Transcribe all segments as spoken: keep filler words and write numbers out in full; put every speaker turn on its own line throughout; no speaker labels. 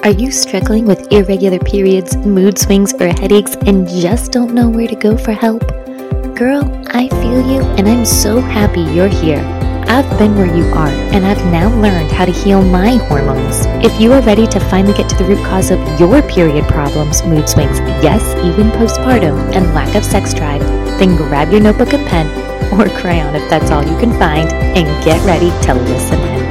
Are you struggling with irregular periods, mood swings, or headaches and just don't know where to go for help? Girl, I feel you and I'm so happy you're here. I've been where you are and I've now learned how to heal my hormones. If you are ready to finally get to the root cause of your period problems, mood swings, yes, even postpartum, and lack of sex drive, then grab your notebook and pen, or crayon if that's all you can find, and get ready to listen in.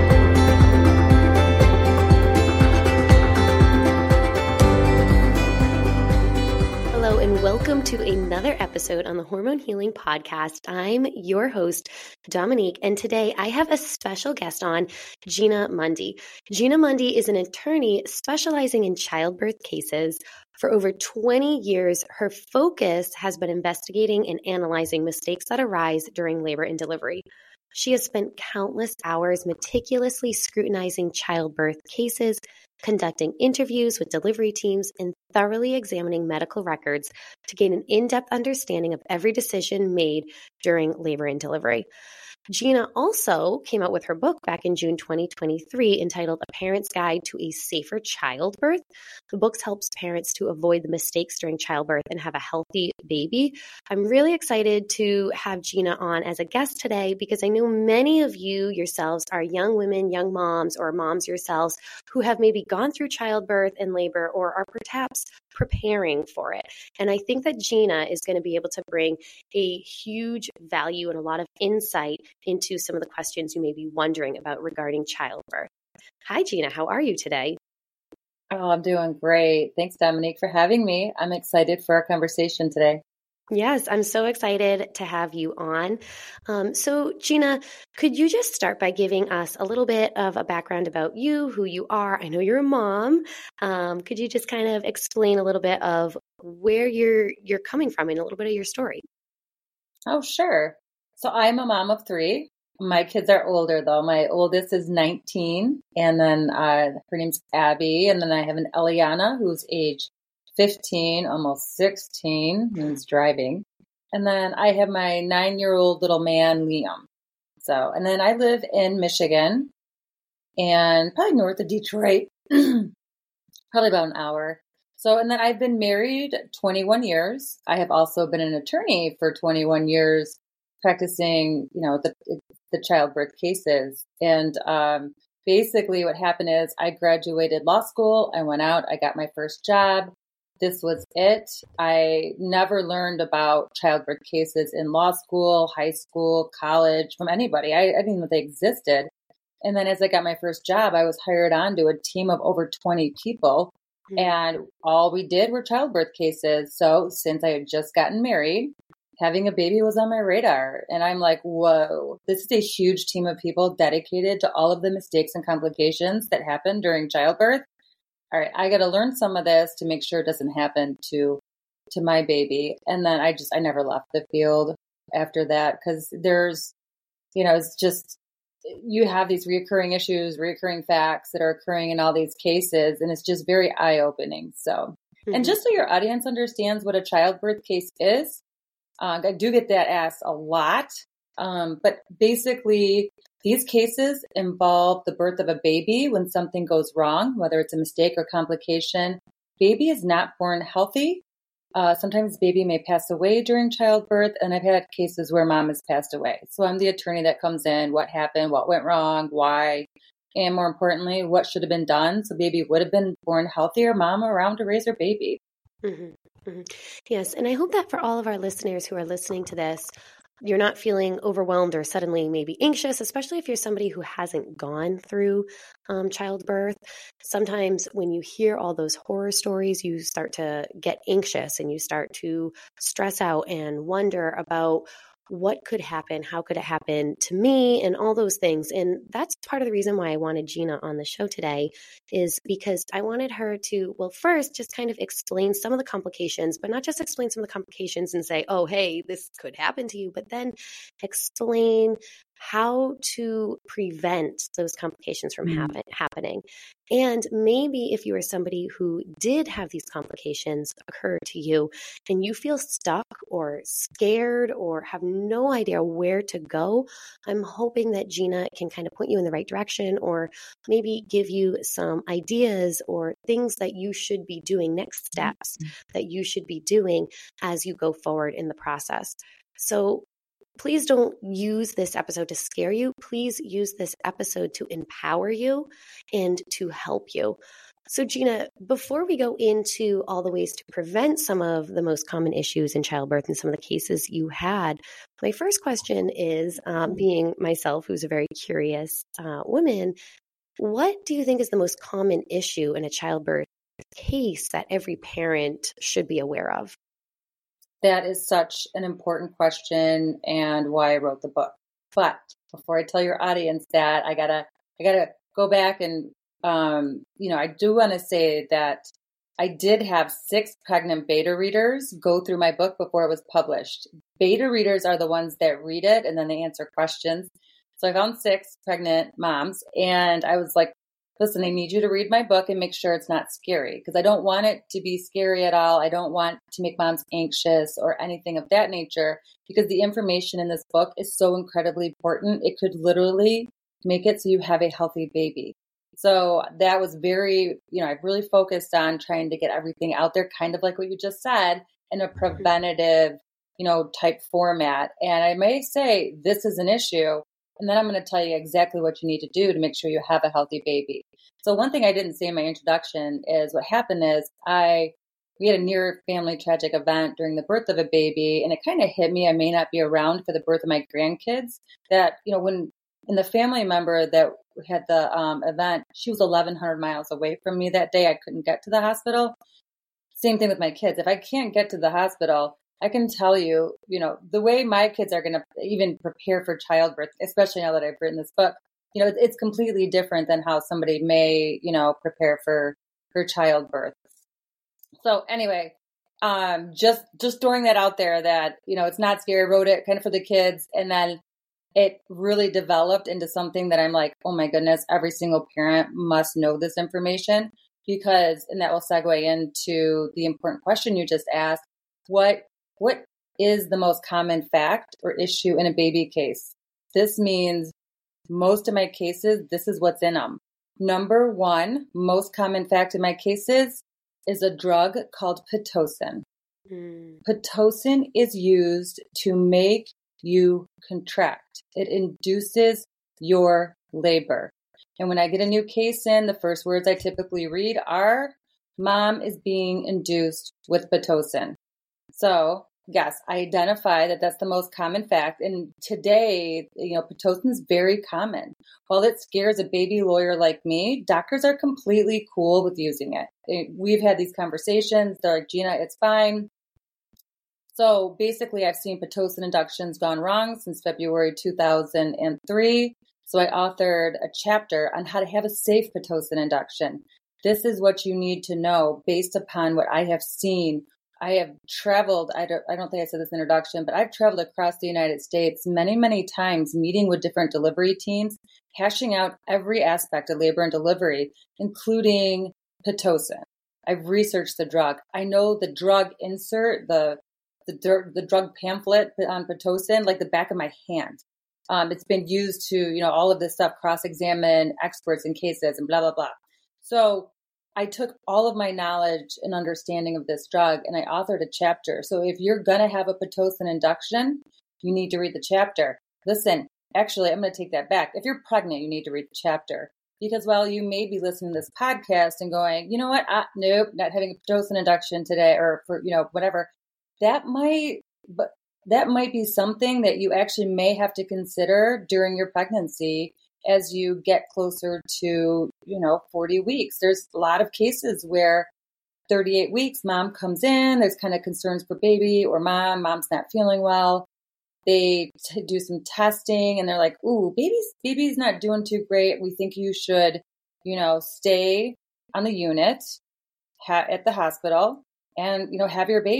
Hello and welcome to another episode on the Hormone Healing Podcast. I'm your host, Dominique, and today I have a special guest on, Gina Mundy. Gina Mundy is an attorney specializing in childbirth cases. For over twenty years, her focus has been investigating and analyzing mistakes that arise during labor and delivery. She has spent countless hours meticulously scrutinizing childbirth cases, conducting interviews with delivery teams, and thoroughly examining medical records to gain an in-depth understanding of every decision made during labor and delivery. Gina also came out with her book back in June twenty twenty-three entitled A Parent's Guide to a Safer Childbirth. The book helps parents to avoid the mistakes during childbirth and have a healthy baby. I'm really excited to have Gina on as a guest today because I know many of you yourselves are young women, young moms, or moms yourselves who have maybe gone through childbirth and labor or are perhaps preparing for it. And I think that Gina is going to be able to bring a huge value and a lot of insight into some of the questions you may be wondering about regarding childbirth. Hi, Gina. How are you today?
Oh, I'm doing great. Thanks, Dominique, for having me. I'm excited for our conversation today.
Yes, I'm so excited to have you on. Um, so, Gina, could you just start by giving us a little bit of a background about you, who you are? I know you're a mom. Um, could you just kind of explain a little bit of where you're you're coming from and a little bit of your story?
Oh, sure. So I'm a mom of three. My kids are older, though. My oldest is nineteen, and then uh, her name's Abby, and then I have an Eliana who's age fifteen, almost sixteen, who's driving. And then I have my nine-year-old little man, Liam. So, and then I live in Michigan and probably north of Detroit, probably about an hour. So, and then I've been married twenty-one years. I have also been an attorney for twenty-one years, practicing, you know, the the childbirth cases. And um, basically what happened is I graduated law school. I went out, I got my first job. This was it. I never learned about childbirth cases in law school, high school, college, from anybody. I, I didn't even know they existed. And then as I got my first job, I was hired on to a team of over twenty people. Mm-hmm. And all we did were childbirth cases. So since I had just gotten married, having a baby was on my radar. And I'm like, whoa, this is a huge team of people dedicated to all of the mistakes and complications that happen during childbirth. All right, I got to learn some of this to make sure it doesn't happen to to my baby. And then I just, I never left the field after that because there's, you know, it's just, you have these reoccurring issues, reoccurring facts that are occurring in all these cases. And it's just very eye-opening. So, mm-hmm. And just so your audience understands what a childbirth case is, uh, I do get that asked a lot. Um, but basically, these cases involve the birth of a baby when something goes wrong, whether it's a mistake or complication. Baby is not born healthy. Uh, sometimes baby may pass away during childbirth, and I've had cases where mom has passed away. So I'm the attorney that comes in, what happened, what went wrong, why, and more importantly, what should have been done so baby would have been born healthier, mom around to raise her baby.
Mm-hmm. Mm-hmm. Yes, and I hope that for all of our listeners who are listening to this, you're not feeling overwhelmed or suddenly maybe anxious, especially if you're somebody who hasn't gone through um, childbirth. Sometimes when you hear all those horror stories, you start to get anxious and you start to stress out and wonder about what could happen, how could it happen to me, and all those things. And that's part of the reason why I wanted Gina on the show today, is because I wanted her to, well, first, just kind of explain some of the complications, but not just explain some of the complications and say, oh, hey, this could happen to you, but then explain how to prevent those complications from
Mm.
happen, happening. And maybe if you are somebody who did have these complications occur to you and you feel stuck or scared or have no idea where to go, I'm hoping that Gina can kind of point you in the right direction or maybe give you some ideas or things that you should be doing, next steps that you should be doing as you go forward in the process. So please don't use this episode to scare you. Please use this episode to empower you and to help you. So Gina, before we go into all the ways to prevent some of the most common issues in childbirth and some of the cases you had, my first question is, um, being myself, who's a very curious uh, woman, what do you think is the most common issue in a childbirth case that every parent should be aware of?
That is such an important question and why I wrote the book. But before I tell your audience that, I gotta, I gotta go back and, um, you know, I do want to say that I did have six pregnant beta readers go through my book before it was published. Beta readers are the ones that read it and then they answer questions. So I found six pregnant moms and I was like, listen, I need you to read my book and make sure it's not scary because I don't want it to be scary at all. I don't want to make moms anxious or anything of that nature because the information in this book is so incredibly important. It could literally make it so you have a healthy baby. So that was very, you know, I've really focused on trying to get everything out there, kind of like what you just said, in a preventative, you know, type format. And I may say this is an issue. And then I'm going to tell you exactly what you need to do to make sure you have a healthy baby. So one thing I didn't say in my introduction is what happened is I, we had a near family tragic event during the birth of a baby. And it kind of hit me. I may not be around for the birth of my grandkids that, you know, when, and the family member that had the um, event, she was eleven hundred miles away from me that day. I couldn't get to the hospital. Same thing with my kids. If I can't get to the hospital, I can tell you, you know, the way my kids are going to even prepare for childbirth, especially now that I've written this book, you know, it's completely different than how somebody may, you know, prepare for, for childbirth. So anyway, um, just, just throwing that out there that, you know, it's not scary. I wrote it kind of for the kids. And then it really developed into something that I'm like, oh my goodness, every single parent must know this information because, and that will segue into the important question you just asked. What What is the most common fact or issue in a baby case? This means most of my cases, this is what's in them. Number one, most common fact in my cases is a drug called Pitocin. Mm. Pitocin is used to make you contract. It induces your labor. And when I get a new case in, the first words I typically read are, mom is being induced with Pitocin. So yes, I identify that that's the most common fact. And today, you know, Pitocin is very common. While it scares a baby lawyer like me, doctors are completely cool with using it. We've had these conversations. They're like, Gina, it's fine. So basically, I've seen Pitocin inductions gone wrong since February two thousand three. So I authored a chapter on how to have a safe Pitocin induction. This is what you need to know based upon what I have seen. I have traveled, I don't, I don't think I said this in the introduction, but I've traveled across the United States many, many times, meeting with different delivery teams, hashing out every aspect of labor and delivery, including Pitocin. I've researched the drug. I know the drug insert, the the, the drug pamphlet on Pitocin, like the back of my hand. Um, it's been used to, you know, all of this stuff, cross-examine experts in cases and blah, blah, blah. So I took all of my knowledge and understanding of this drug and I authored a chapter. So if you're going to have a Pitocin induction, you need to read the chapter. Listen, actually, I'm going to take that back. If you're pregnant, you need to read the chapter. Because while you may be listening to this podcast and going, you know what, ah, nope, not having a Pitocin induction today or for, you know, whatever, that might, but that might be something that you actually may have to consider during your pregnancy as you get closer to, you know, forty weeks. There's a lot of cases where thirty-eight weeks, mom comes in, there's kind of concerns for baby or mom, mom's not feeling well. They t- do some testing and they're like, ooh, baby's, baby's not doing too great. We think you should, you know, stay on the unit ha- at the hospital and, you know, have your baby.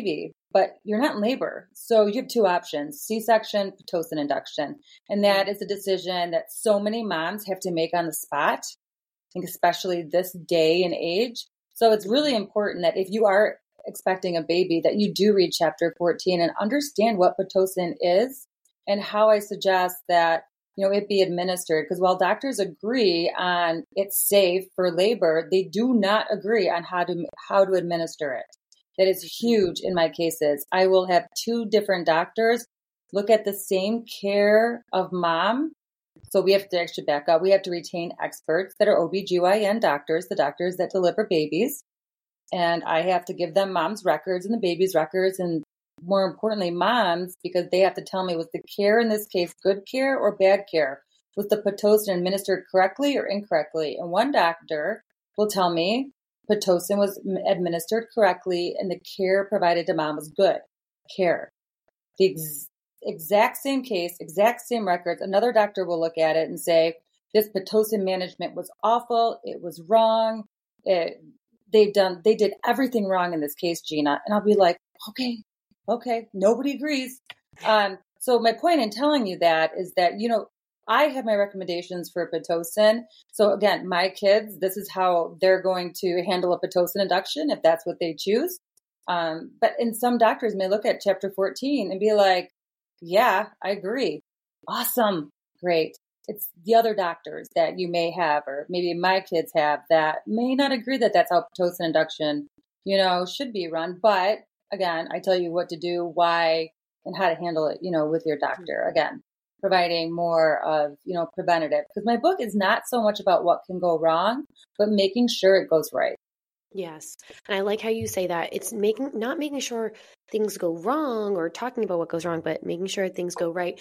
but you're not in labor. So you have two options, C-section, Pitocin induction. And that is a decision that so many moms have to make on the spot, I think especially this day and age. So it's really important that if you are expecting a baby, that you do read chapter fourteen and understand what Pitocin is and how I suggest that, you know, it be administered. Because while doctors agree on it's safe for labor, they do not agree on how to how to administer it. That is huge in my cases. I will have two different doctors look at the same care of mom. So we have to actually back up. We have to retain experts that are O B G Y N doctors, the doctors that deliver babies. And I have to give them mom's records and the baby's records, and more importantly, moms, because they have to tell me, was the care in this case good care or bad care? Was the Pitocin administered correctly or incorrectly? And one doctor will tell me Pitocin was administered correctly and the care provided to mom was good care. The ex- exact same case, exact same records. Another doctor will look at it and say, this Pitocin management was awful. It was wrong. It, they've done, they did everything wrong in this case, Gina. And I'll be like, okay, okay, nobody agrees. Um, so my point in telling you that is that, you know, I have my recommendations for Pitocin. So again, my kids, this is how they're going to handle a Pitocin induction if that's what they choose. Um, but and some doctors may look at chapter fourteen and be like, yeah, I agree. Awesome. Great. It's the other doctors that you may have, or maybe my kids have, that may not agree that that's how Pitocin induction, you know, should be run. But again, I tell you what to do, why, and how to handle it, you know, with your doctor. Again, providing more of, you know, preventative. Because my book is not so much about what can go wrong, but making sure it goes right.
Yes. And I like how you say that. It's making, not making sure things go wrong or talking about what goes wrong, but making sure things go right.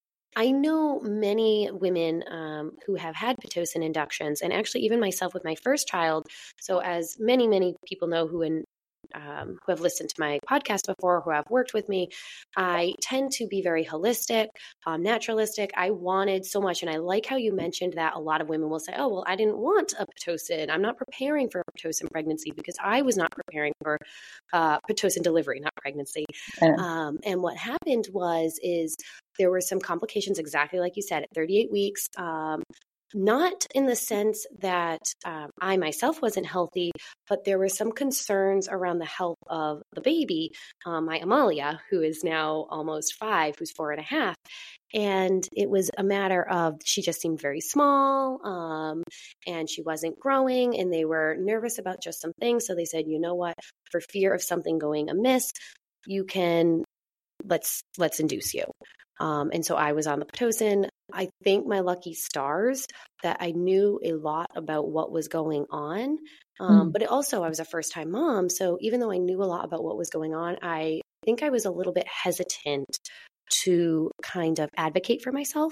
I know many women um, who have had Pitocin inductions, and actually even myself with my first child. So as many, many people know who in Um, who have listened to my podcast before, who have worked with me, I tend to be very holistic, um, naturalistic. I wanted so much. And I like how you mentioned that a lot of women will say, oh, well, I didn't want a Pitocin. I'm not preparing for a Pitocin pregnancy because I was not preparing for uh, Pitocin delivery, not pregnancy. Yeah. Um, and what happened was, is there were some complications, exactly like you said, at thirty-eight weeks. Um, Not in the sense that um, I myself wasn't healthy, but there were some concerns around the health of the baby, um, my Amalia, who is now almost five, who's four and a half. And it was a matter of, she just seemed very small, um, and she wasn't growing, and they were nervous about just some things. So they said, you know what, for fear of something going amiss, you can, let's, let's induce you. Um, and so I was on the Pitocin. I think my lucky stars that I knew a lot about what was going on. Um, mm. But it also, I was a first time mom. So even though I knew a lot about what was going on, I think I was a little bit hesitant to kind of advocate for myself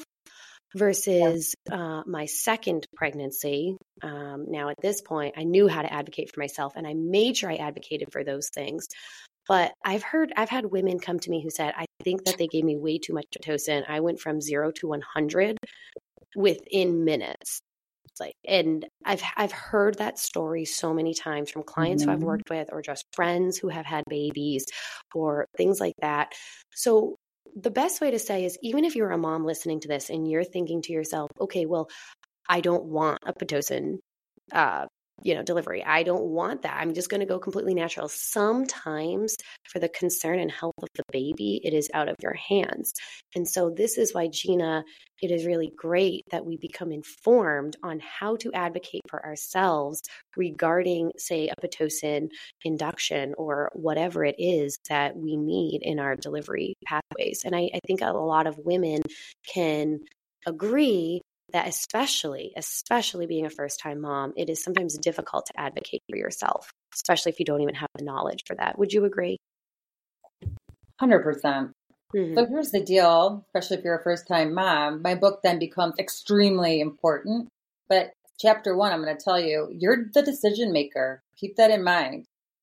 versus uh, my second pregnancy. Um, now at this point, I knew how to advocate for myself, and I made sure I advocated for those things. But I've heard, I've had women come to me who said, I think that they gave me way too much Pitocin. I went from zero to one hundred within minutes. It's like, and I've, I've heard that story so many times from clients mm-hmm. who I've worked with, or just friends who have had babies or things like that. So the best way to say is, even if you're a mom listening to this and you're thinking to yourself, okay, well, I don't want a Pitocin uh, you know, delivery. I don't want that. I'm just going to go completely natural. Sometimes for the concern and health of the baby, it is out of your hands. And so this is why, Gina, it is really great that we become informed on how to advocate for ourselves regarding, say, a Pitocin induction or whatever it is that we need in our delivery pathways. And I, I think a lot of women can agree that especially, especially being a first-time mom, it is sometimes difficult to advocate for yourself, especially if you don't even have the knowledge for that. Would you agree?
one hundred percent. Mm-hmm. So here's the deal, especially if you're a first-time mom, my book then becomes extremely important. But chapter one, I'm going to tell you, you're the decision maker. Keep that in mind.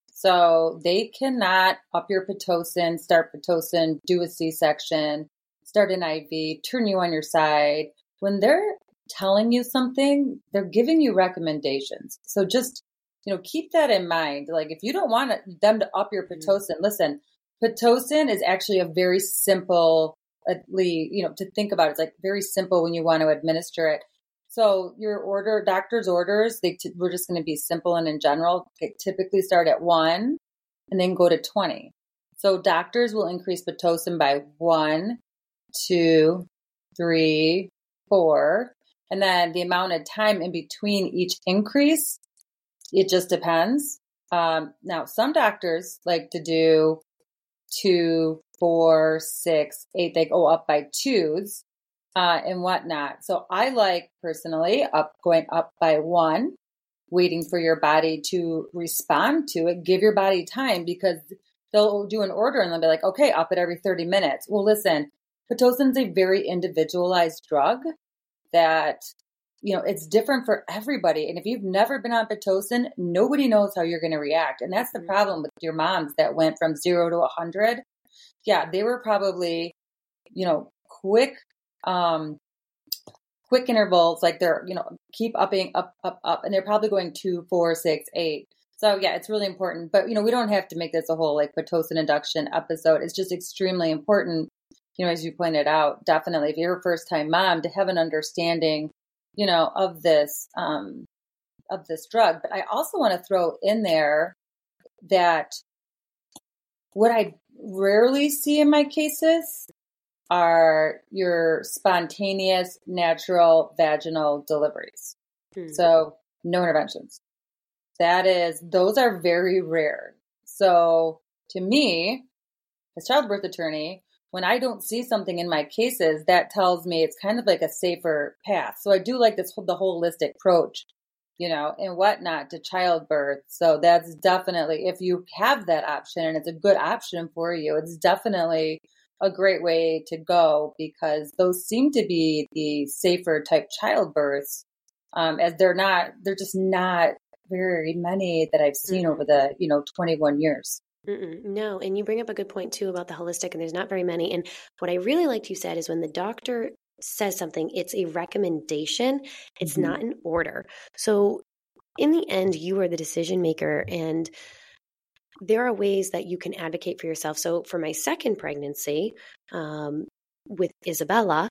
So they cannot up your Pitocin, start Pitocin, do a C-section, start an I V, turn you on your side. When they're telling you something, they're giving you recommendations. So just, you know, keep that in mind. Like if you don't want them to up your Pitocin, listen, Pitocin is actually a very simple, you know, to think about. It's like very simple when you want to administer it. So your order, doctor's orders, they t- we're just going to be simple and in general. They typically start at one and then go to twenty. So doctors will increase Pitocin by one, two, three, four. And then the amount of time in between each increase, it just depends. Um, now, some doctors like to do two, four, six, eight. They go up by twos uh, and whatnot. So I like personally up going up by one, waiting for your body to respond to it. Give your body time, because they'll do an order and they'll be like, okay, up at every thirty minutes. Well, listen, Pitocin is a very individualized drug that, you know, it's different for everybody. And if you've never been on Pitocin, nobody knows how you're going to react. And that's the problem with your moms that went from zero to a hundred. Yeah, they were probably, you know, quick, um, quick intervals, like they're, you know, keep upping, up, up, up. And they're probably going two, four, six, eight. So yeah, it's really important. But, you know, we don't have to make this a whole like Pitocin induction episode. It's just extremely important, you know, as you pointed out, definitely if you're a first time mom, to have an understanding, you know, of this, um, of this drug. But I also want to throw in there that what I rarely see in my cases are your spontaneous, natural vaginal deliveries. Hmm. So no interventions. That is, those are very rare. So to me, as childbirth attorney, when I don't see something in my cases, that tells me it's kind of like a safer path. So I do like this, the holistic approach, you know, and whatnot to childbirth. So that's definitely, if you have that option and it's a good option for you, it's definitely a great way to go, because those seem to be the safer type childbirths, um, as they're not, they're just not very many that I've seen over the, you know, twenty-one years.
Mm-mm, no. And you bring up a good point too about the holistic, and there's not very many. And what I really liked you said is when the doctor says something, it's a recommendation. It's mm-hmm. not an order. So in the end, you are the decision maker, and there are ways that you can advocate for yourself. So for my second pregnancy, um, with Isabella,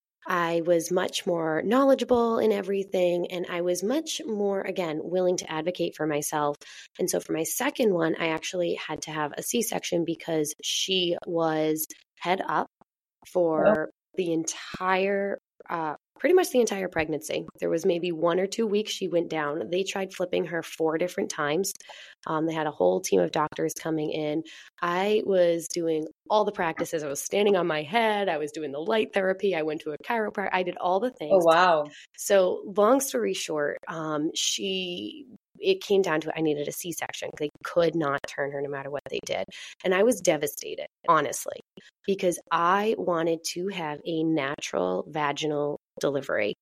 I was much more knowledgeable in everything, and I was much more, again, willing to advocate for myself. And so for my second one, I actually had to have a C-section because she was head up for the entire, uh, pretty much the entire pregnancy. There was maybe one or two weeks she went down. They tried flipping her four different times. Um, they had a whole team of doctors coming in. I was doing all the practices. I was standing on my head. I was doing the light therapy. I went to a chiropractor. I did all the things.
Oh, wow.
So long story short, um, she... it came down to it. I needed a C-section. They could not turn her no matter what they did. And I was devastated, honestly, because I wanted to have a natural vaginal delivery.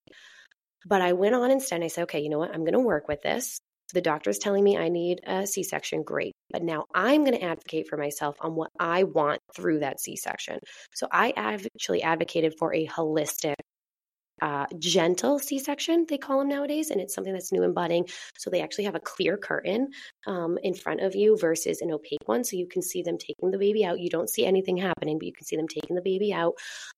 But I went on instead and I said, okay, you know what? I'm going to work with this. The doctor's telling me I need a C-section. Great. But now I'm going to advocate for myself on what I want through that C-section. So I actually advocated for a holistic Uh, gentle C-section, they call them nowadays, and it's something that's new in budding. So they actually have a clear curtain um, in front of you versus an opaque one, so you can see them taking the baby out. You don't see anything happening, but you can see them taking the baby out.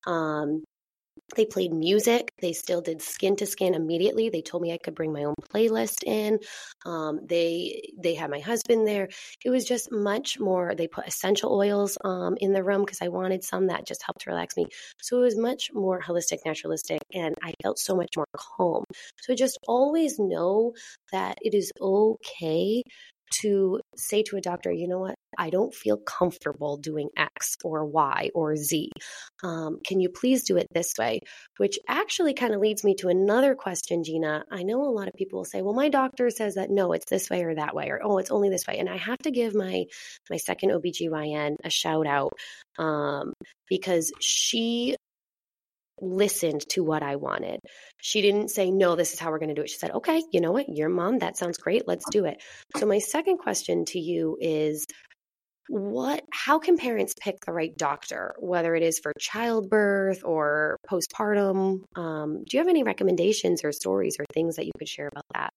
Um, they played music. They still did skin to skin immediately. They told me I could bring my own playlist in. Um, they they had my husband there. It was just much more. They put essential oils um, in the room because I wanted some that just helped relax me. So it was much more holistic, naturalistic, and I felt so much more calm. So just always know that it is okay to say to a doctor, you know what, I don't feel comfortable doing X or Y or Z. Um, can you please do it this way? Which actually kind of leads me to another question, Gina. I know a lot of people will say, well, my doctor says that no, it's this way or that way, or oh, it's only this way. And I have to give my my second O B G Y N a shout out um, because she listened to what I wanted. She didn't say, no, this is how we're going to do it. She said, okay, you know what? Your mom, that sounds great. Let's do it. So my second question to you is, what, how can parents pick the right doctor, whether it is for childbirth or postpartum? Um, do you have any recommendations or stories or things that you could share about that?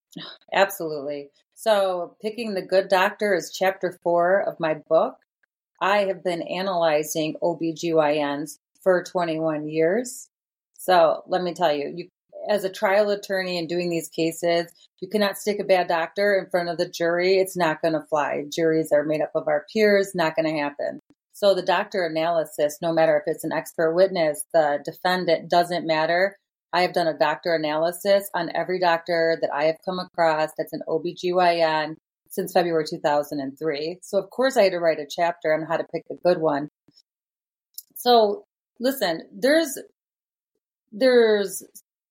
Absolutely. So picking the good doctor is chapter four of my book. I have been analyzing O B G Y Ns for twenty-one years. So let me tell you, you, as a trial attorney and doing these cases, you cannot stick a bad doctor in front of the jury. It's not going to fly. Juries are made up of our peers, not going to happen. So the doctor analysis, no matter if it's an expert witness, the defendant, doesn't matter. I have done a doctor analysis on every doctor that I have come across that's an O B G Y N since February two thousand three. So of course I had to write a chapter on how to pick a good one. So listen, there's there's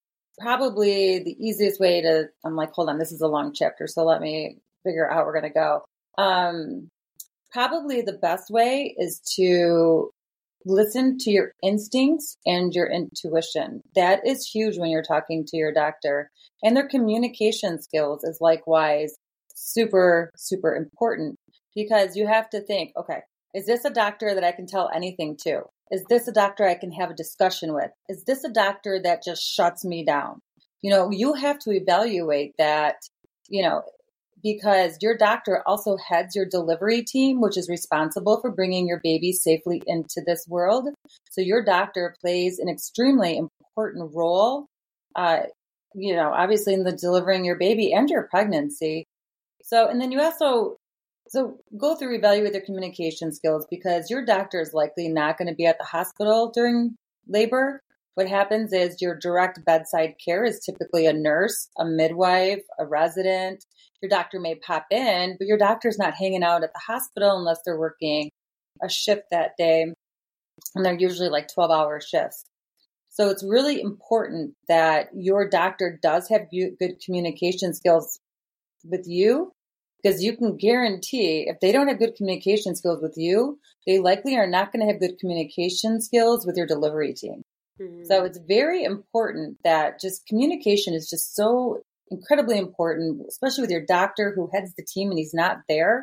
probably the easiest way to, I'm like, hold on, this is a long chapter, so let me figure out how we're going to go. Um, probably the best way is to listen to your instincts and your intuition. That is huge when you're talking to your doctor. And their communication skills is likewise super, super important, because you have to think, okay, is this a doctor that I can tell anything to? Is this a doctor I can have a discussion with? Is this a doctor that just shuts me down? You know, you have to evaluate that, you know, because your doctor also heads your delivery team, which is responsible for bringing your baby safely into this world. So your doctor plays an extremely important role, uh, you know, obviously in the delivering your baby and your pregnancy. So, and then you also, so go through, evaluate their communication skills, because your doctor is likely not going to be at the hospital during labor. What happens is your direct bedside care is typically a nurse, a midwife, a resident. Your doctor may pop in, but your doctor's not hanging out at the hospital unless they're working a shift that day. And they're usually like twelve hour shifts. So it's really important that your doctor does have good communication skills with you, because you can guarantee if they don't have good communication skills with you, they likely are not going to have good communication skills with your delivery team. Mm-hmm. So it's very important that just communication is just so incredibly important, especially with your doctor who heads the team and he's not there.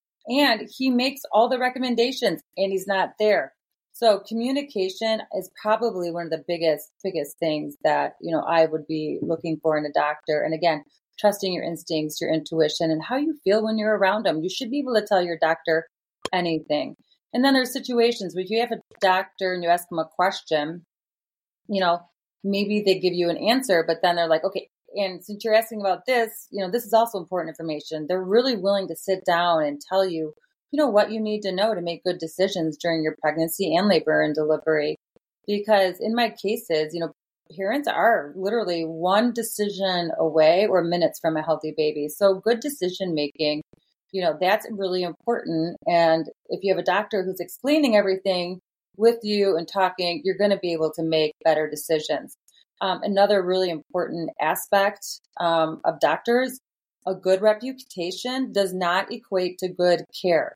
And he makes all the recommendations and he's not there. So communication is probably one of the biggest, biggest things that, you know, I would be looking for in a doctor. And again, trusting your instincts, your intuition, and how you feel when you're around them. You should be able to tell your doctor anything. And then there's situations where you have a doctor and you ask them a question, you know, maybe they give you an answer, but then they're like, okay, and since you're asking about this, you know, this is also important information. They're really willing to sit down and tell you, you know, what you need to know to make good decisions during your pregnancy and labor and delivery. Because in my cases, you know, parents are literally one decision away or minutes from a healthy baby. So good decision making, you know, that's really important. And if you have a doctor who's explaining everything with you and talking, you're going to be able to make better decisions. Um, another really important aspect um, of doctors, a good reputation does not equate to good care.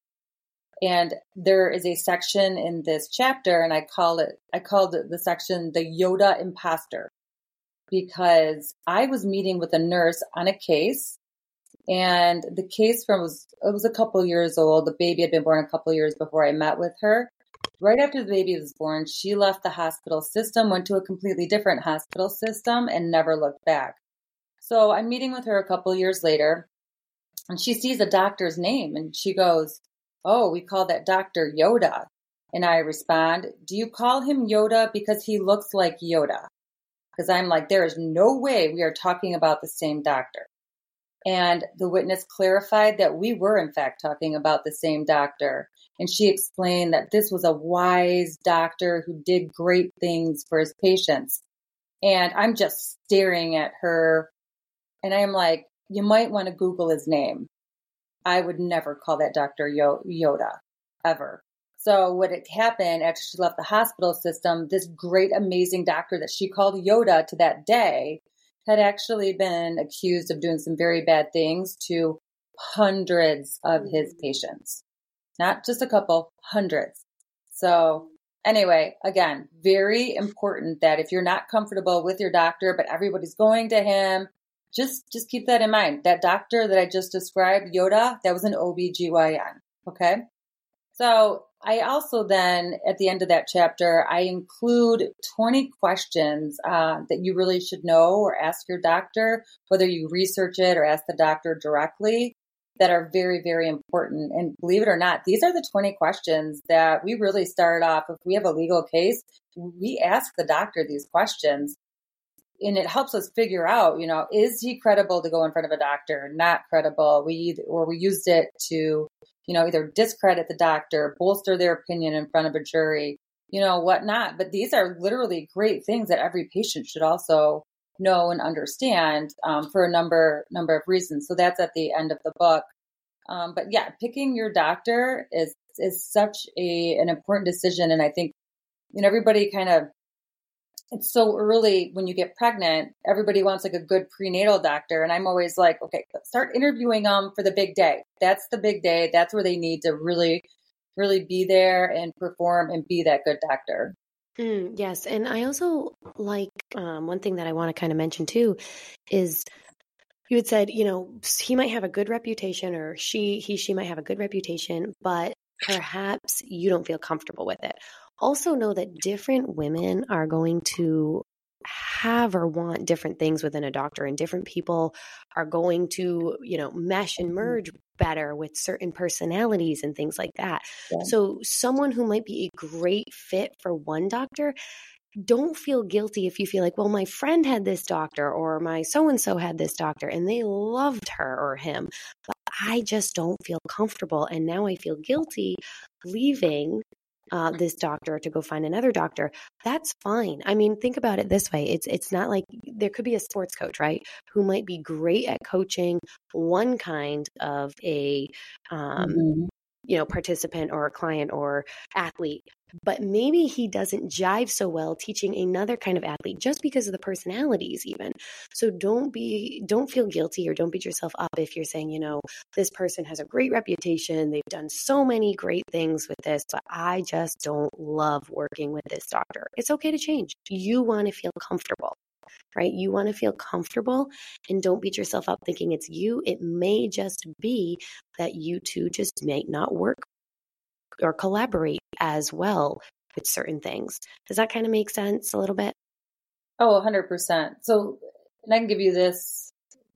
And there is a section in this chapter, and I call it, I called it the section, the Yoda imposter, because I was meeting with a nurse on a case, and the case from was, it was a couple years old. The baby had been born a couple years before I met with her. Right after the baby was born, she left the hospital system, went to a completely different hospital system, and never looked back. So I'm meeting with her a couple years later, and she sees a doctor's name, and she goes, "Oh, we call that Doctor Yoda." And I respond, "Do you call him Yoda because he looks like Yoda?" Because I'm like, there is no way we are talking about the same doctor. And the witness clarified that we were, in fact, talking about the same doctor. And she explained that this was a wise doctor who did great things for his patients. And I'm just staring at her. And I'm like, you might want to Google his name. I would never call that Doctor Yoda, ever. So what had happened after she left the hospital system, this great, amazing doctor that she called Yoda to that day had actually been accused of doing some very bad things to hundreds of his patients. Not just a couple, hundreds. So anyway, again, very important that if you're not comfortable with your doctor, but everybody's going to him, just, just keep that in mind. That doctor that I just described, Yoda, that was an O B G Y N. Okay. So I also then, at the end of that chapter, I include twenty questions uh, that you really should know or ask your doctor, whether you research it or ask the doctor directly. that are very, very important. And believe it or not, these are the twenty questions that we really start off. If we have a legal case, we ask the doctor these questions, and it helps us figure out, you know, is he credible to go in front of a doctor? Not credible. We, or we used it to, you know, either discredit the doctor, bolster their opinion in front of a jury, you know, whatnot. But these are literally great things that every patient should also know and understand um, for a number number of reasons. So that's at the end of the book. Um, but yeah, picking your doctor is is such a an important decision. And I think, you know, everybody kind of, it's so early when you get pregnant, everybody wants like a good prenatal doctor. And I'm always like, okay, start interviewing them for the big day. That's the big day. That's where they need to really, really be there and perform and be that good doctor.
Mm, yes. And I also like um, one thing that I want to kind of mention too is you had said, you know, he might have a good reputation, or she, he, she might have a good reputation, but perhaps you don't feel comfortable with it. Also know that different women are going to have or want different things within a doctor, and different people are going to, you know, mesh and merge better with certain personalities and things like that. Yeah. So someone who might be a great fit for one doctor, don't feel guilty if you feel like, well, my friend had this doctor, or my so-and-so had this doctor and they loved her or him, but I just don't feel comfortable. And now I feel guilty leaving Uh, this doctor to go find another doctor. That's fine. I mean, think about it this way. It's it's not like there could be a sports coach, right, who might be great at coaching one kind of a um, mm-hmm. you know, participant or a client or athlete, but maybe he doesn't jive so well teaching another kind of athlete just because of the personalities even. So don't be, don't feel guilty or don't beat yourself up if you're saying, you know, this person has a great reputation. They've done so many great things with this, but I just don't love working with this doctor. It's okay to change. You want to feel comfortable, right? You want to feel comfortable, and don't beat yourself up thinking it's you. It may just be that you two just may not work or collaborate as well with certain things. Does that kind of make sense a little bit?
Oh, one hundred percent. So, and I can give you this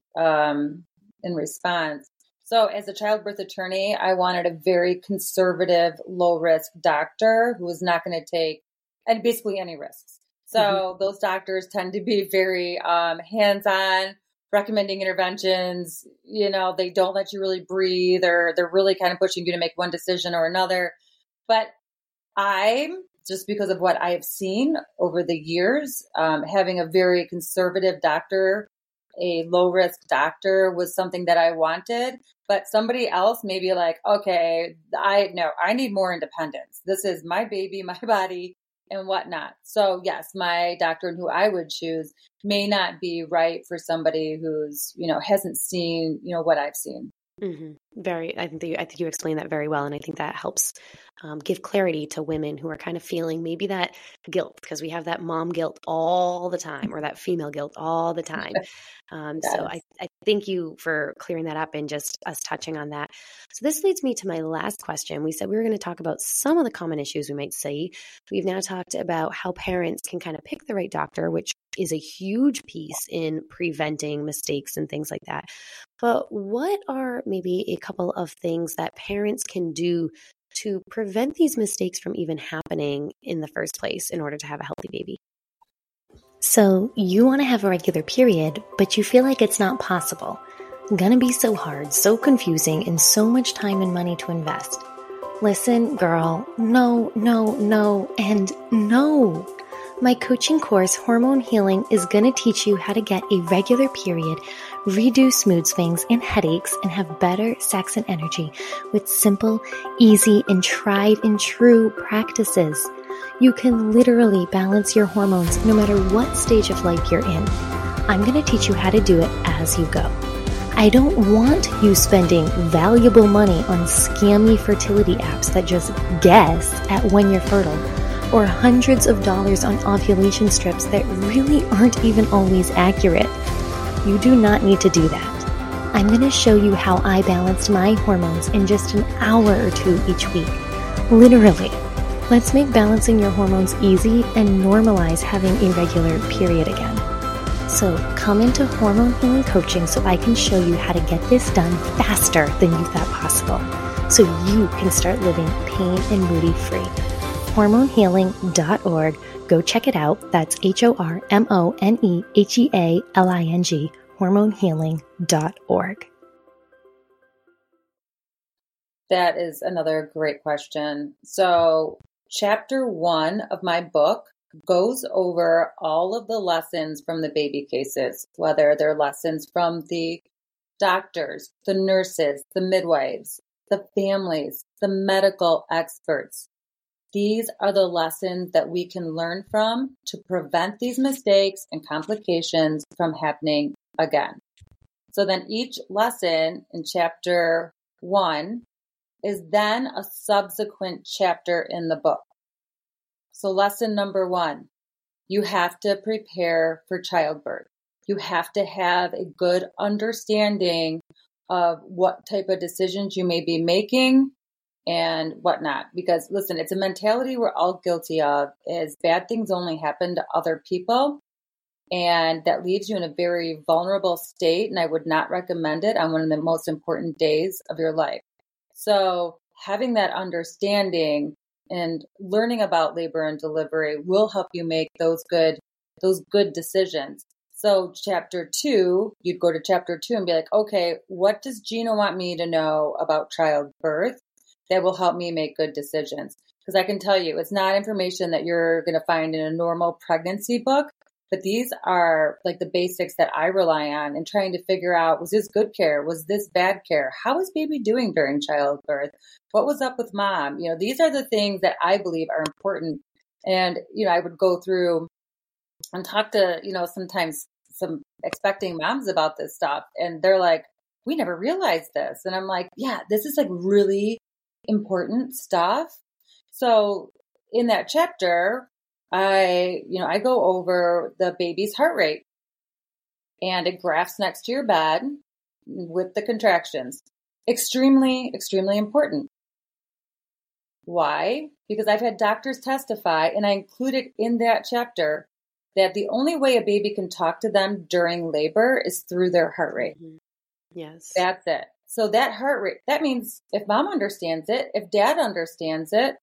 um, in response. So as a childbirth attorney, I wanted a very conservative, low-risk doctor who was not going to take and basically any risks. So mm-hmm. those doctors tend to be very um, hands-on, recommending interventions. You know, they don't let you really breathe, or they're really kind of pushing you to make one decision or another. But I'm, just because of what I have seen over the years, um, having a very conservative doctor, a low-risk doctor was something that I wanted. But somebody else may be like, okay, I no, I need more independence. This is my baby, my body, and whatnot. So yes, my doctor and who I would choose may not be right for somebody who's, you know, hasn't seen, you know, what I've seen.
Mm-hmm. Very, I think, that you, I think you explained that very well. And I think that helps um, give clarity to women who are kind of feeling maybe that guilt, because we have that mom guilt all the time, or that female guilt all the time. Um, yes. So I, I thank you for clearing that up and just us touching on that. So this leads me to my last question. We said we were going to talk about some of the common issues we might see. We've now talked about how parents can kind of pick the right doctor, which is a huge piece in preventing mistakes and things like that. But what are maybe a couple of things that parents can do to prevent these mistakes from even happening in the first place in order to have a healthy baby? So you want to have a regular period, but you feel like it's not possible. Gonna be so hard, so confusing, and so much time and money to invest. Listen, girl, no, no, no, and no. My coaching course, Hormone Healing, is going to teach you how to get a regular period, reduce mood swings and headaches, and have better sex and energy with simple, easy, and tried and true practices. You can literally balance your hormones no matter what stage of life you're in. I'm going to teach you how to do it as you go. I don't want you spending valuable money on scammy fertility apps that just guess at when you're fertile, or hundreds of dollars on ovulation strips that really aren't even always accurate. You do not need to do that. I'm going to show you how I balanced my hormones in just an hour or two each week. Literally. Let's make balancing your hormones easy and normalize having a regular period again. So come into Hormone Healing Coaching so I can show you how to get this done faster than you thought possible, so you can start living pain and moody free. hormone healing dot org. Go check it out. That's H O R M O N E H E A L I N G, hormone healing dot org.
That is another great question. So chapter one of my book goes over all of the lessons from the baby cases, whether they're lessons from the doctors, the nurses, the midwives, the families, the medical experts. These are the lessons that we can learn from to prevent these mistakes and complications from happening again. So then each lesson in chapter one is then a subsequent chapter in the book. So lesson number one, you have to prepare for childbirth. You have to have a good understanding of what type of decisions you may be making and whatnot. Because listen, it's a mentality we're all guilty of, is bad things only happen to other people. And that leaves you in a very vulnerable state. And I would not recommend it on one of the most important days of your life. So having that understanding and learning about labor and delivery will help you make those good, those good decisions. So chapter two, you'd go to chapter two and be like, okay, what does Gina want me to know about childbirth that will help me make good decisions? Because I can tell you, it's not information that you're going to find in a normal pregnancy book, but these are like the basics that I rely on in trying to figure out, was this good care? Was this bad care? How is baby doing during childbirth? What was up with mom? You know, these are the things that I believe are important. And, you know, I would go through and talk to, you know, sometimes some expecting moms about this stuff. And they're like, we never realized this. And I'm like, yeah, this is like really important stuff. So in that chapter, I, you know, I go over the baby's heart rate, and it graphs next to your bed with the contractions. Extremely, extremely important. Why? Because I've had doctors testify, and I included in that chapter, that the only way a baby can talk to them during labor is through their heart rate.
Mm-hmm. Yes.
That's it. So that heart rate, that means if mom understands it, if dad understands it,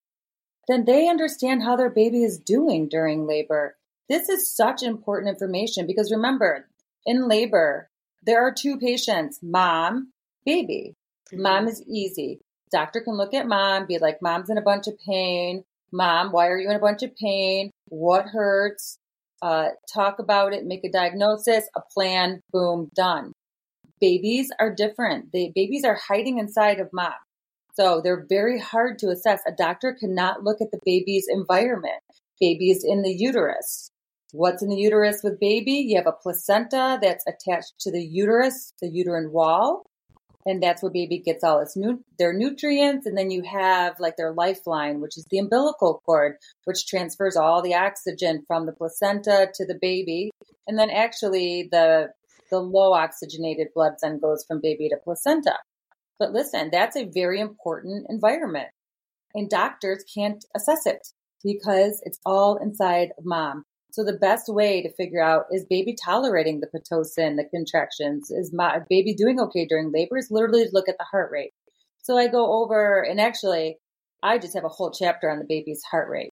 then they understand how their baby is doing during labor. This is such important information because remember, in labor, there are two patients, mom, baby. Mm-hmm. Mom is easy. Doctor can look at mom, be like, mom's in a bunch of pain. Mom, why are you in a bunch of pain? What hurts? Uh, talk about it, make a diagnosis, a plan, boom, done. Babies are different. They, babies are hiding inside of mom. So they're very hard to assess. A doctor cannot look at the baby's environment. Baby is in the uterus. What's in the uterus with baby? You have a placenta that's attached to the uterus, the uterine wall. And that's where baby gets all its nu- their nutrients. And then you have like their lifeline, which is the umbilical cord, which transfers all the oxygen from the placenta to the baby. And then actually the, the low oxygenated blood then goes from baby to placenta. But listen, that's a very important environment. And doctors can't assess it because it's all inside of mom. So the best way to figure out, is baby tolerating the Pitocin, the contractions? Is my baby doing okay during labor? Is literally to look at the heart rate. So I go over, and actually, I just have a whole chapter on the baby's heart rate.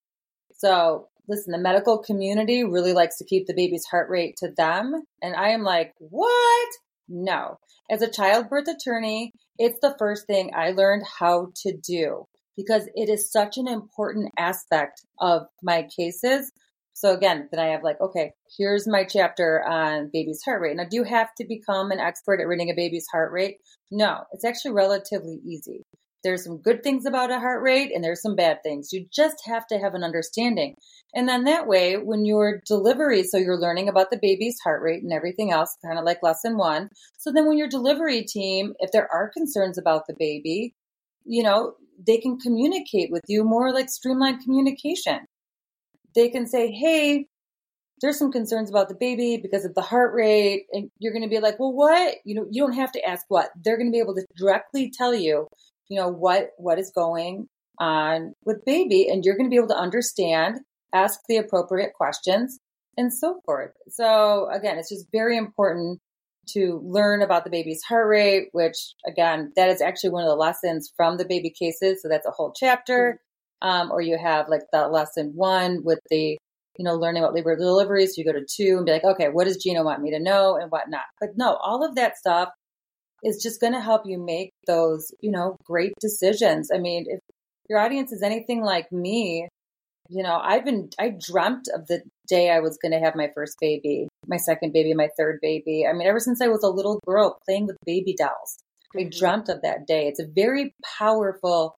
So listen, the medical community really likes to keep the baby's heart rate to them. And I am like, what? No. As a childbirth attorney, it's the first thing I learned how to do because it is such an important aspect of my cases. So again, then I have like, okay, here's my chapter on baby's heart rate. Now, do you have to become an expert at reading a baby's heart rate? No, it's actually relatively easy. There's some good things about a heart rate and there's some bad things. You just have to have an understanding. And then that way, when your delivery, so you're learning about the baby's heart rate and everything else, kind of like lesson one. So then when your delivery team, if there are concerns about the baby, you know, they can communicate with you more like streamlined communication. They can say, hey, there's some concerns about the baby because of the heart rate. And you're going to be like, well, what? You know, you don't have to ask what. They're going to be able to directly tell you, you know, what, what is going on with baby. And you're going to be able to understand, ask the appropriate questions. and so forth. So again, it's just very important to learn about the baby's heart rate, which again, that is actually one of the lessons from the baby cases. So that's a whole chapter. Um, or you have like the lesson one with the, you know, learning about labor deliveries. So you go to two and be like, okay, what does Gina want me to know and whatnot? But no, all of that stuff is just going to help you make those, you know, great decisions. I mean, if your audience is anything like me, you know, I've been, I dreamt of the day I was going to have my first baby, my second baby, my third baby. I mean, ever since I was a little girl playing with baby dolls, mm-hmm. I dreamt of that day. It's a very powerful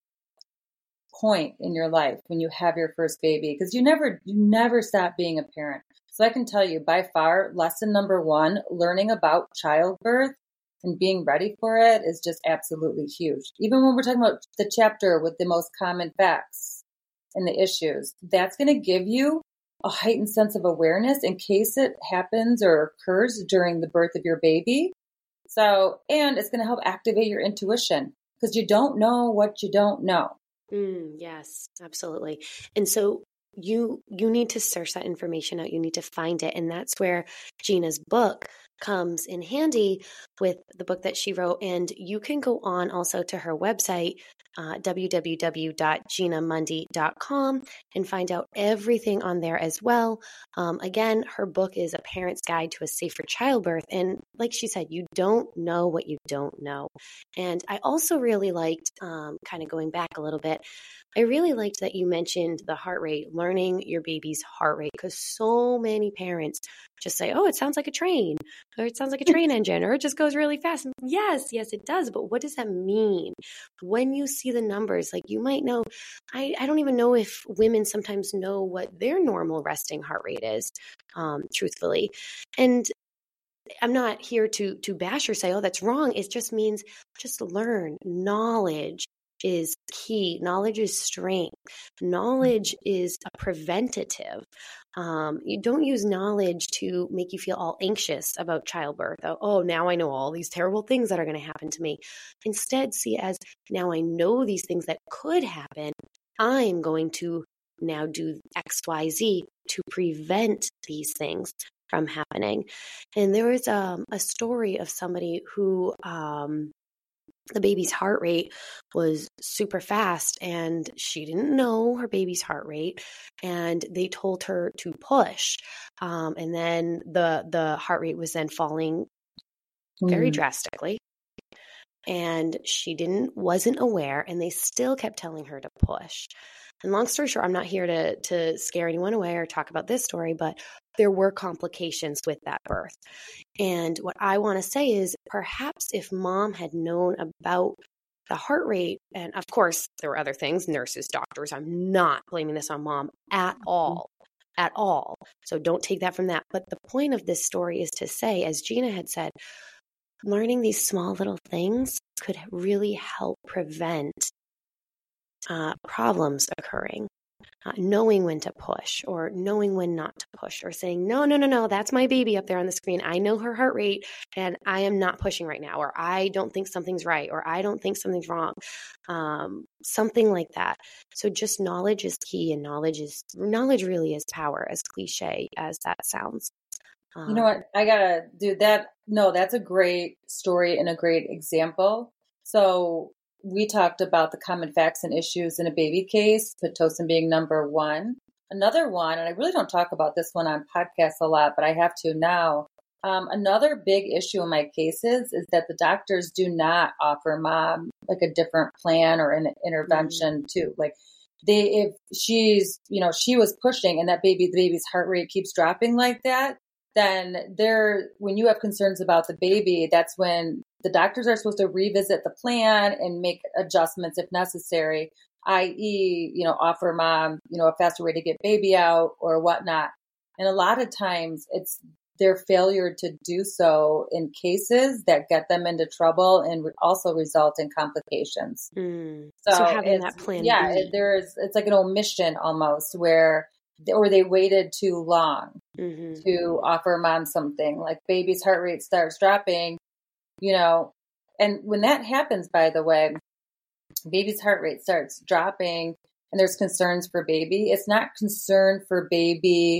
point in your life when you have your first baby, because you never, you never stop being a parent. So I can tell you by far, lesson number one, learning about childbirth and being ready for it is just absolutely huge. Even when we're talking about the chapter with the most common facts and the issues, that's going to give you a heightened sense of awareness in case it happens or occurs during the birth of your baby. So, and it's going to help activate your intuition because you don't know what you don't know.
Mm, yes, absolutely. And so you you need to search that information out. You need to find it. And that's where Gina's book comes in handy with the book that she wrote. And you can go on also to her website, uh, w w w dot gina mundy dot com, and find out everything on there as well. Um, again, her book is A Parent's Guide to a Safer Childbirth. And like she said, you don't know what you don't know. And I also really liked, um, kind of going back a little bit, I really liked that you mentioned the heart rate, learning your baby's heart rate, because so many parents just say, oh, it sounds like a train, or it sounds like a train engine, or it just goes really fast. And yes, yes, it does. But what does that mean? When you see the numbers, like you might know, I, I don't even know if women sometimes know what their normal resting heart rate is, um, truthfully. And I'm not here to to bash or say, oh, that's wrong. It just means just learn. Knowledge is key. Knowledge is strength. Knowledge is a preventative. Um, you don't use knowledge to make you feel all anxious about childbirth. Oh, oh, now I know all these terrible things that are going to happen to me. Instead, see it as, now I know these things that could happen. I'm going to now do X, Y, Z to prevent these things from happening. And there was um, a story of somebody who um, the baby's heart rate was super fast and she didn't know her baby's heart rate, and they told her to push. Um, and then the, the heart rate was then falling very mm. drastically. And she didn't, wasn't aware, and they still kept telling her to push. And long story short, I'm not here to, to scare anyone away or talk about this story, but there were complications with that birth. And what I want to say is perhaps if mom had known about the heart rate, and of course there were other things, nurses, doctors, I'm not blaming this on mom at all, at all. So don't take that from that. But the point of this story is to say, as Gina had said, learning these small little things could really help prevent uh, problems occurring. Uh, knowing when to push, or knowing when not to push, or saying, no, no, no, no, that's my baby up there on the screen. I know her heart rate and I am not pushing right now, or I don't think something's right, or I don't think something's wrong. Um, something like that. So just knowledge is key, and knowledge is, knowledge really is power, as cliche as that sounds.
You know what? I gotta do that. No, that's a great story and a great example. So we talked about the common facts and issues in a baby case, Pitocin being number one. Another one, and I really don't talk about this one on podcasts a lot, but I have to now. Um, another big issue in my cases is that the doctors do not offer mom like a different plan or an intervention mm-hmm. too. Like they, if she's, you know, she was pushing and that baby, the baby's heart rate keeps dropping like that, then there, when you have concerns about the baby, that's when the doctors are supposed to revisit the plan and make adjustments if necessary, that is, you know, offer mom, you know, a faster way to get baby out or whatnot. And a lot of times it's their failure to do so in cases that get them into trouble and also result in complications.
Mm. So, so having that plan.
Yeah, it, there's, it's like an omission almost where, or they waited too long mm-hmm. to offer mom something, like baby's heart rate starts dropping, you know, and when that happens, by the way, baby's heart rate starts dropping and there's concerns for baby. It's not concern for baby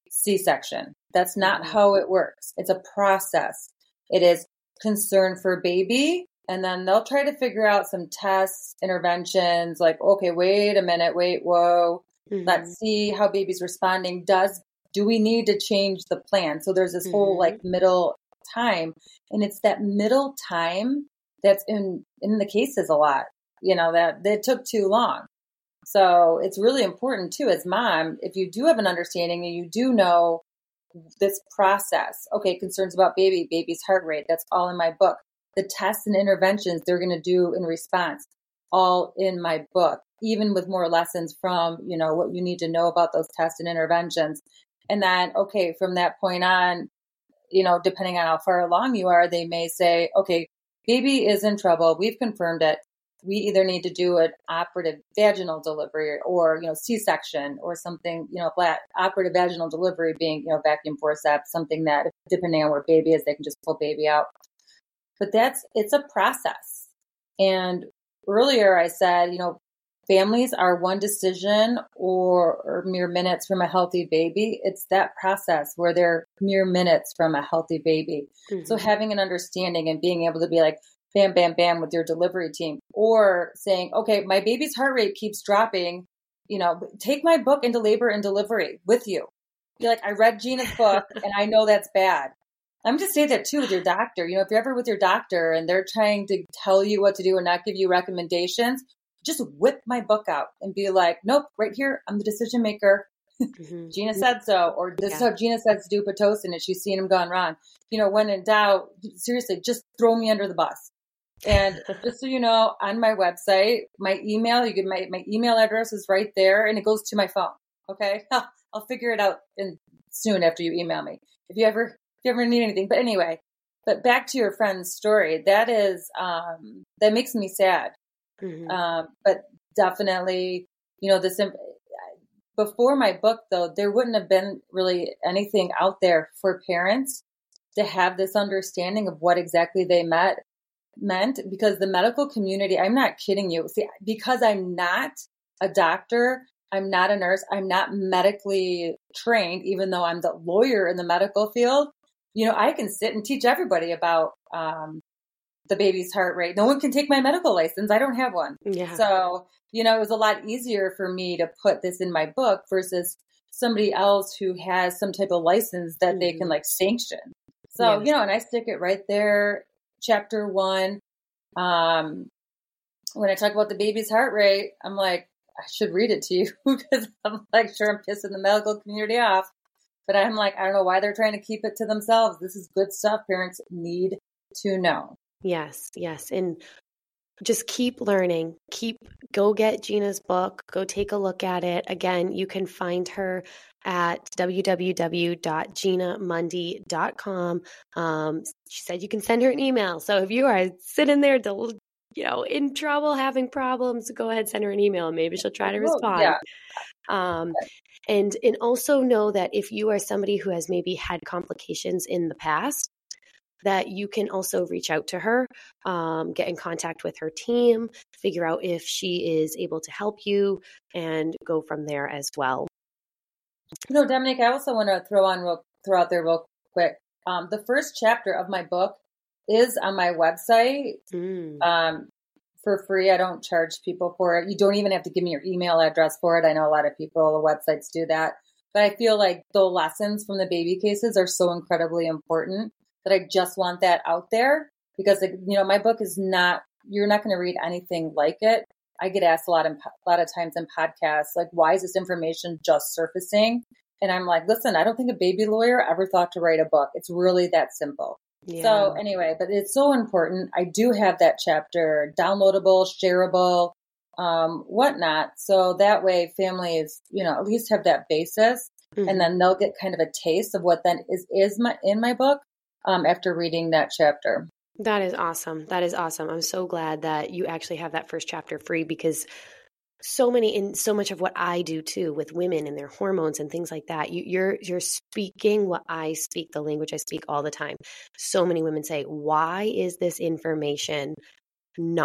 C-section. That's not
Mm-hmm.
how it works. It's a process. It is concern for baby, and then they'll try to figure out some tests, interventions, like, okay, wait a minute, wait, whoa.
Mm-hmm.
Let's see how baby's responding. Does, do we need to change the plan? So there's this
Mm-hmm.
whole like middle time, and it's that middle time that's in, in the cases a lot, you know, that, that took too long. So it's really important too, as mom, if you do have an understanding and you do know this process, okay, concerns about baby, baby's heart rate, that's all in my book. The tests and interventions they're going to do in response, all in my book, even with more lessons from, you know, what you need to know about those tests and interventions. And then, okay, from that point on, you know, depending on how far along you are, they may say, okay, baby is in trouble. We've confirmed it. We either need to do an operative vaginal delivery or, you know, C-section or something, you know, flat operative vaginal delivery being, you know, vacuum forceps, something that depending on where baby is, they can just pull baby out. But that's, it's a process. And earlier I said, you know, families are one decision or, or mere minutes from a healthy baby. It's that process where they're mere minutes from a healthy baby. Mm-hmm. So having an understanding and being able to be like, bam, bam, bam with your delivery team, or saying, okay, my baby's heart rate keeps dropping, you know, take my book into labor and delivery with you. You're like, I read Gina's book and I know that's bad. I'm going to say that too with your doctor. You know, if you're ever with your doctor and they're trying to tell you what to do and not give you recommendations, just whip my book out and be like, nope, right here, I'm the decision maker. Mm-hmm. Gina said so, or this yeah. is how Gina says to do Pitocin and she's seen him gone wrong. You know, when in doubt, seriously, just throw me under the bus. And just so you know, on my website, my email, you get my, my email address is right there and it goes to my phone. Okay. I'll, I'll figure it out in, soon after you email me. If you ever, if you ever need anything, but anyway, but back to your friend's story, that is, um, that makes me sad. Mm-hmm. Um, but definitely, you know, this, before my book though, there wouldn't have been really anything out there for parents to have this understanding of what exactly they met. meant because the medical community, I'm not kidding you. See, because I'm not a doctor, I'm not a nurse, I'm not medically trained, even though I'm the lawyer in the medical field, you know, I can sit and teach everybody about um, the baby's heart rate. No one can take my medical license. I don't have one. Yeah. So, you know, it was a lot easier for me to put this in my book versus somebody else who has some type of license that mm-hmm. they can like sanction. So, yes. you know, and I stick it right there. Chapter one, um, when I talk about the baby's heart rate, I'm like, I should read it to you because I'm like, sure, I'm pissing the medical community off. But I'm like, I don't know why they're trying to keep it to themselves. This is good stuff parents need to know.
Yes, yes. And just keep learning. Keep, go get Gina's book. Go take a look at it. Again, you can find her at w w w dot gina mundy dot com. Um, she said you can send her an email. So if you are sitting there, to, you know, in trouble, having problems, go ahead, send her an email. Maybe she'll try to respond. Yeah. Um, and, and also know that if you are somebody who has maybe had complications in the past, that you can also reach out to her, um, get in contact with her team, figure out if she is able to help you, and go from there as well.
You know, Dominique, I also want to throw on real, throw out there real quick. Um, the first chapter of my book is on my website mm. um, for free. I don't charge people for it. You don't even have to give me your email address for it. I know a lot of people, websites do that. But I feel like the lessons from the baby cases are so incredibly important that I just want that out there because, you know, my book is not, you're not going to read anything like it. I get asked a lot of, a lot of times in podcasts, like, why is this information just surfacing? And I'm like, listen, I don't think a baby lawyer ever thought to write a book. It's really that simple. Yeah. So anyway, but it's so important. I do have that chapter downloadable, shareable, um, whatnot. So that way families, you know, at least have that basis mm-hmm. and then they'll get kind of a taste of what then is, is my, in my book um, after reading that chapter.
That is awesome. That is awesome. I'm so glad that you actually have that first chapter free because so many, and so much of what I do too with women and their hormones and things like that, you, you're, you're speaking what I speak, the language I speak all the time. So many women say, why is this information not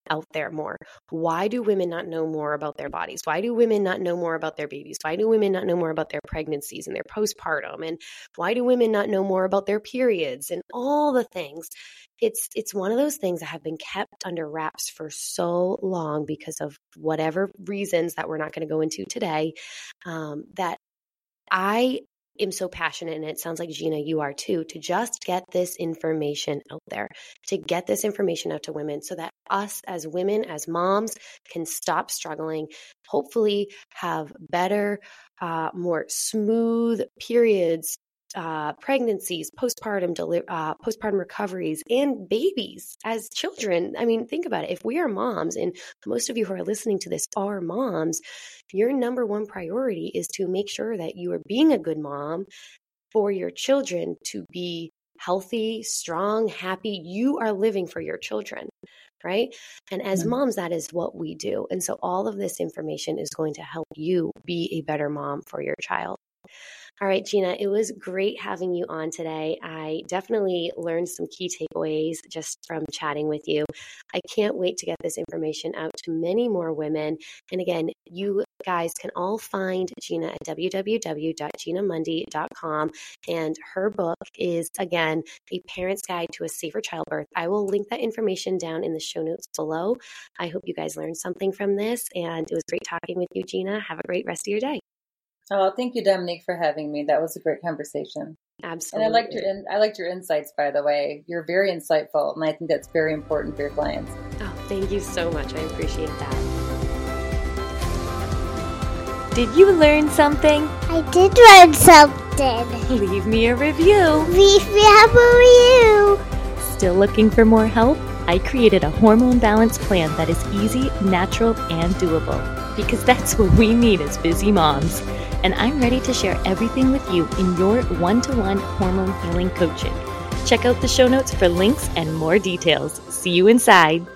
out there more? Why do women not know more about their bodies? Why do women not know more about their babies? Why do women not know more about their pregnancies and their postpartum? And why do women not know more about their periods and all the things? It's it's one of those things that have been kept under wraps for so long because of whatever reasons that we're not going to go into today, um, that I am so passionate, and it sounds like, Gina, you are too, to just get this information out there, to get this information out to women so that us as women, as moms, can stop struggling, hopefully have better, uh, more smooth periods, uh, pregnancies, postpartum, deli- uh, postpartum recoveries, and babies as children. I mean, think about it. If we are moms, and most of you who are listening to this are moms, your number one priority is to make sure that you are being a good mom for your children to be healthy, strong, happy. You are living for your children, right? And as mm-hmm. moms, that is what we do. And so all of this information is going to help you be a better mom for your child. All right, Gina, it was great having you on today. I definitely learned some key takeaways just from chatting with you. I can't wait to get this information out to many more women. And again, you guys can all find Gina at w w w dot gina mundy dot com. And her book is, again, A Parent's Guide to a Safer Childbirth. I will link that information down in the show notes below. I hope you guys learned something from this. And it was great talking with you, Gina. Have a great rest of your day.
Oh, thank you, Dominique, for having me. That was a great conversation.
Absolutely.
And I liked your in, I liked your insights, by the way. You're very insightful, and I think that's very important for your clients.
Oh, thank you so much. I appreciate that. Did you learn something?
I did learn something.
Leave me a review.
Leave me a review.
Still looking for more help? I created a hormone balance plan that is easy, natural, and doable. Because that's what we need as busy moms. And I'm ready to share everything with you in your one-to-one hormone healing coaching. Check out the show notes for links and more details. See you inside.